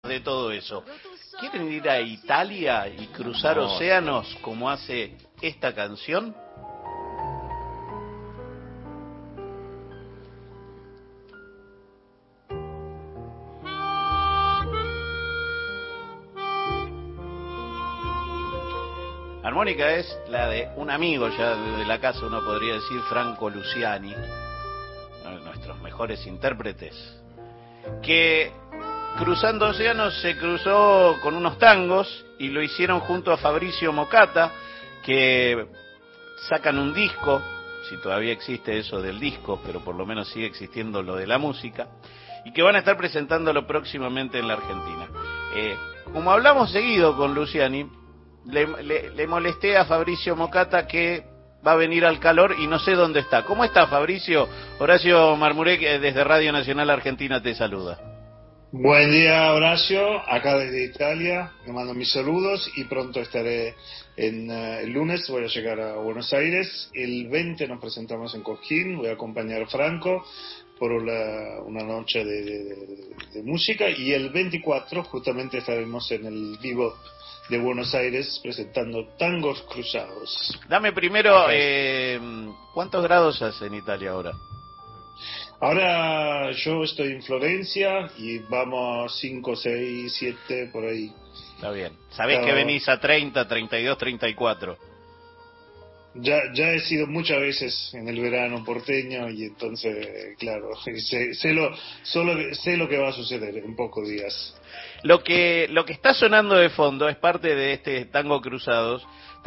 de todo eso. ¿Quieren ir a Italia y cruzar océanos como hace esta canción? Armónica es la de un amigo ya de la casa, uno podría decir, Franco Luciani, uno de nuestros mejores intérpretes, que cruzando océanos se cruzó con unos tangos y lo hicieron junto a Fabrizio Mocatta, que sacan un disco, si todavía existe eso del disco, pero por lo menos sigue existiendo lo de la música, y que van a estar presentándolo próximamente en la Argentina. Como hablamos seguido con Luciani, le molesté a Fabrizio Mocatta que va a venir al calor y no sé dónde está. ¿Cómo está, Fabrizio? Horacio Marmurek desde Radio Nacional Argentina te saluda. Buen día, Horacio, acá desde Italia, le mando mis saludos y pronto estaré el lunes, voy a llegar a Buenos Aires, el 20 nos presentamos en Cosquín, voy a acompañar a Franco por una noche de música y el 24 justamente estaremos en el Vivo de Buenos Aires presentando Tangos Cruzados. Dame primero, ¿cuántos grados hace en Italia ahora? Ahora yo estoy en Florencia y vamos 5, 6, 7 por ahí. Está bien. Sabés que venís a 30, 32, 34. Ya he sido muchas veces en el verano porteño y entonces, claro, sé lo que va a suceder en pocos días. Lo que está sonando de fondo es parte de este Tangos Cruzados,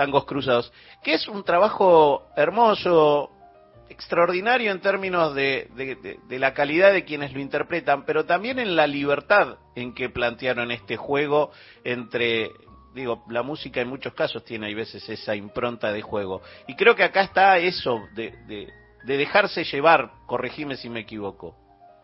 que es un trabajo hermoso, extraordinario en términos de la calidad de quienes lo interpretan, pero también en la libertad en que plantearon este juego entre, la música en muchos casos tiene hay veces esa impronta de juego, y creo que acá está eso de dejarse llevar, corregime si me equivoco.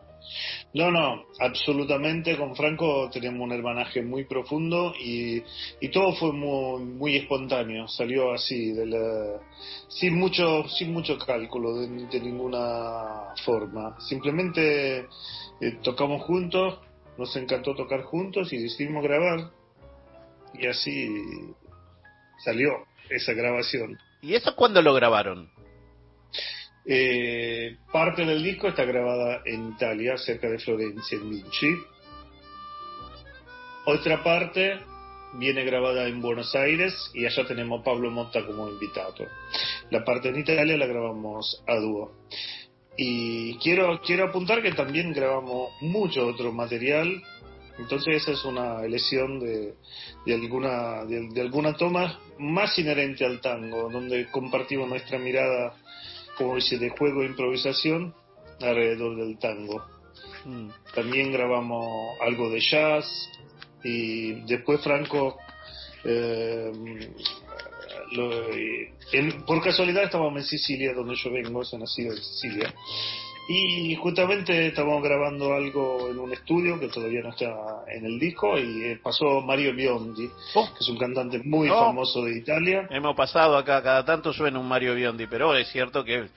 No, absolutamente. Con Franco tenemos un hermanaje muy profundo y todo fue muy espontáneo. Salió así, sin mucho cálculo de ninguna forma. Simplemente tocamos juntos, nos encantó tocar juntos y decidimos grabar y así salió esa grabación. ¿Y eso cuándo lo grabaron? Parte del disco está grabada en Italia, cerca de Florencia, en Vinci. Otra parte viene grabada en Buenos Aires y allá tenemos a Pablo Motta como invitado. La parte en Italia la grabamos a dúo. Y quiero apuntar que también grabamos mucho otro material. Entonces esa es una elección de alguna toma más inherente al tango, donde compartimos nuestra mirada, como dice, de juego e improvisación alrededor del tango. También grabamos algo de jazz y después Franco por casualidad estábamos en Sicilia, donde yo vengo, soy nacido en Sicilia, y justamente estábamos grabando algo en un estudio que todavía no está en el disco y pasó Mario Biondi, que es un cantante muy famoso de Italia. Hemos pasado acá, cada tanto suena un Mario Biondi, pero es cierto que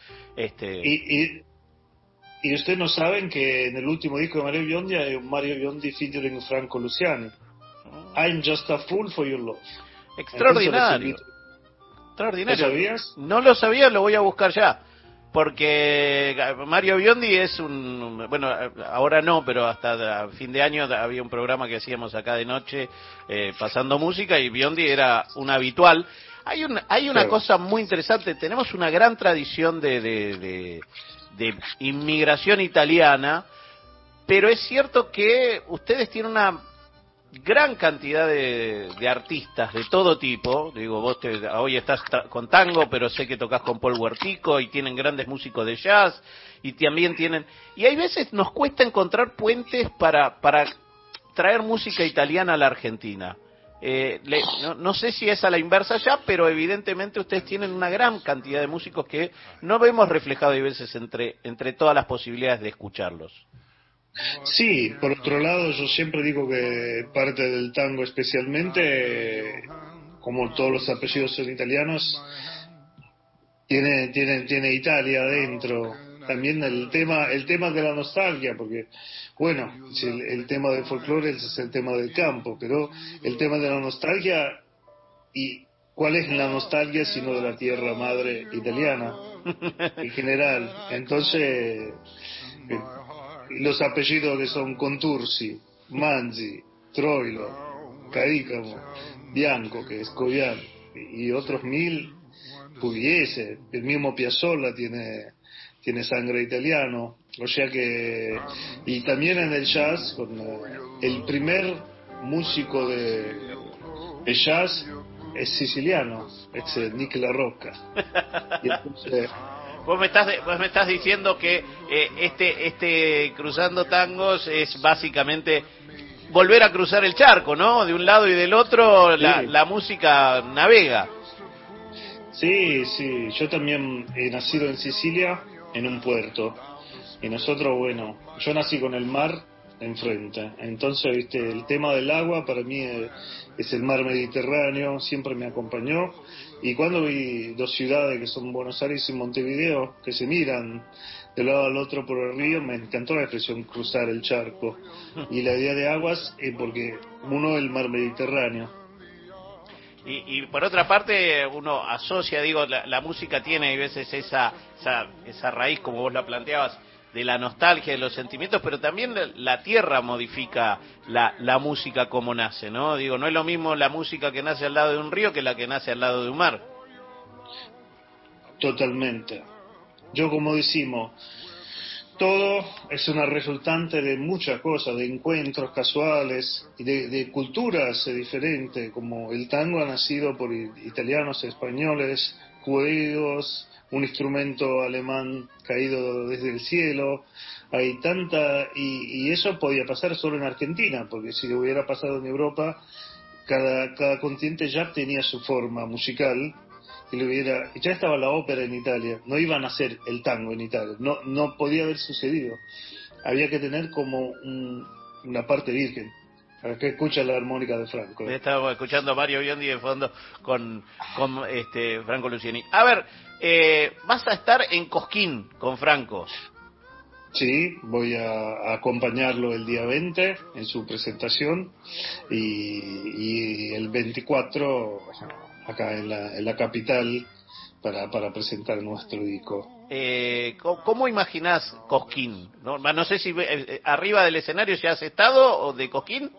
y ustedes no saben que en el último disco de Mario Biondi hay un Mario Biondi featuring Franco Luciani. I'm Just a Fool for Your Love. Extraordinario. Extraordinario. ¿Lo sabías? No lo sabía, lo voy a buscar ya. Porque Mario Biondi es bueno, ahora no, pero hasta fin de año había un programa que hacíamos acá de noche, pasando música, y Biondi era un habitual. Hay una cosa muy interesante, tenemos una gran tradición de inmigración italiana, pero es cierto que ustedes tienen una gran cantidad de artistas de todo tipo. Vos hoy estás con tango, pero sé que tocas con Paul Huertico y tienen grandes músicos de jazz y también tienen, y hay veces nos cuesta encontrar puentes para traer música italiana a la Argentina. No sé si es a la inversa ya, pero evidentemente ustedes tienen una gran cantidad de músicos que no vemos reflejado a veces entre todas las posibilidades de escucharlos. Sí, por otro lado yo siempre digo que parte del tango especialmente, como todos los apellidos son italianos, tiene Italia adentro, también el tema de la nostalgia, porque bueno, si el tema del folclore es el tema del campo, pero el tema de la nostalgia, y ¿cuál es la nostalgia sino de la tierra madre italiana en general? Entonces los apellidos que son Contursi, Manzi, Troilo, Caricamo, Bianco, que es Covian, y otros mil, Pugliese, el mismo Piazzolla tiene sangre italiano, o sea que, y también en el jazz, con el primer músico de jazz es siciliano, es Nick La Rocca. Y entonces, Vos me estás diciendo que este Cruzando Tangos es básicamente volver a cruzar el charco, ¿no? De un lado y del otro la música navega. sí, yo también he nacido en Sicilia, en un puerto, y nosotros, bueno, yo nací con el mar enfrente, entonces, viste, el tema del agua para mí es el mar Mediterráneo, siempre me acompañó, y cuando vi dos ciudades que son Buenos Aires y Montevideo, que se miran de un lado al otro por el río, me encantó la expresión cruzar el charco, y la idea de aguas es porque uno es el mar Mediterráneo. Y por otra parte, uno asocia, digo, la música tiene a veces esa raíz, como vos la planteabas, de la nostalgia, de los sentimientos, pero también la tierra modifica la música como nace, ¿no? Digo, no es lo mismo la música que nace al lado de un río que la que nace al lado de un mar. Totalmente. Yo, como decimos, todo es una resultante de muchas cosas, de encuentros casuales y de culturas diferentes, como el tango ha nacido por italianos, españoles, judíos, un instrumento alemán caído desde el cielo. Hay tanta, y eso podía pasar solo en Argentina, porque si lo hubiera pasado en Europa, cada continente ya tenía su forma musical, y ya estaba la ópera en Italia, no iban a hacer el tango en Italia, no podía haber sucedido. Había que tener como una parte virgen. Acá escucha la armónica de Franco. Estaba escuchando a Mario Biondi de fondo con Franco Luciani. A ver, vas a estar en Cosquín con Franco. Sí, voy a acompañarlo el día 20 en su presentación y el 24 acá en la capital para presentar nuestro disco. ¿Cómo imaginás Cosquín? No sé si arriba del escenario ya has estado o de Cosquín.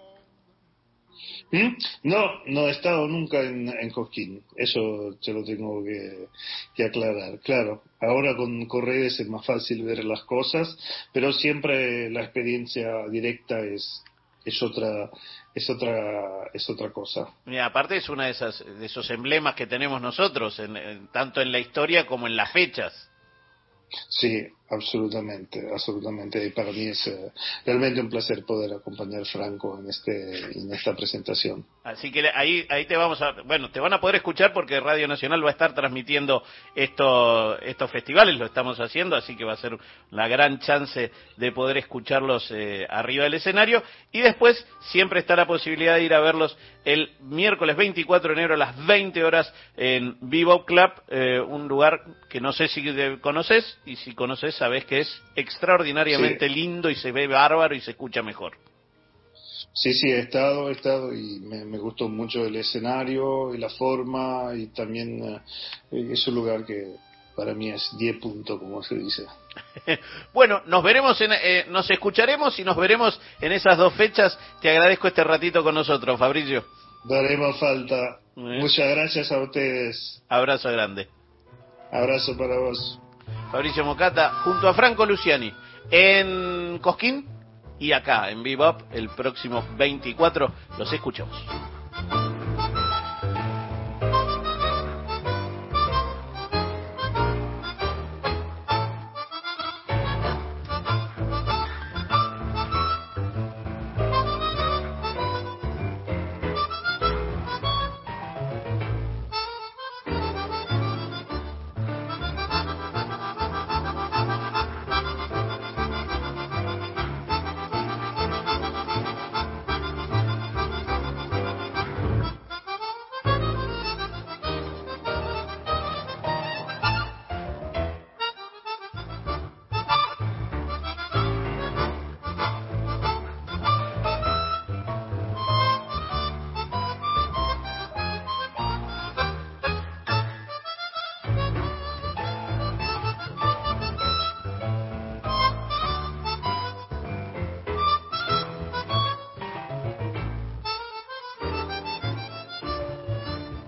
No he estado nunca en Cosquín, eso te lo tengo que aclarar. Claro, ahora con redes es más fácil ver las cosas, pero siempre la experiencia directa es otra cosa. Y aparte es una de esos emblemas que tenemos nosotros, tanto en la historia como en las fechas. Sí, absolutamente. Y para mí es realmente un placer poder acompañar a Franco en esta presentación. Así que ahí te te van a poder escuchar porque Radio Nacional va a estar transmitiendo estos festivales, lo estamos haciendo, así que va a ser la gran chance de poder escucharlos arriba del escenario, y después siempre está la posibilidad de ir a verlos el miércoles 24 de enero a las 20 horas en Bebop Club, un lugar que no sé si conoces, y si conoces sabés que es extraordinariamente lindo y se ve bárbaro y se escucha mejor. Sí, he estado y me gustó mucho el escenario y la forma, y también es un lugar que para mí es 10 puntos, como se dice. Bueno, nos escucharemos y nos veremos en esas dos fechas. Te agradezco este ratito con nosotros, Fabricio. Daremos falta. Muchas gracias a ustedes. Abrazo grande. Abrazo para vos. Fabricio Mocata junto a Franco Luciani en Cosquín y acá en Bebop el próximo 24 los escuchamos.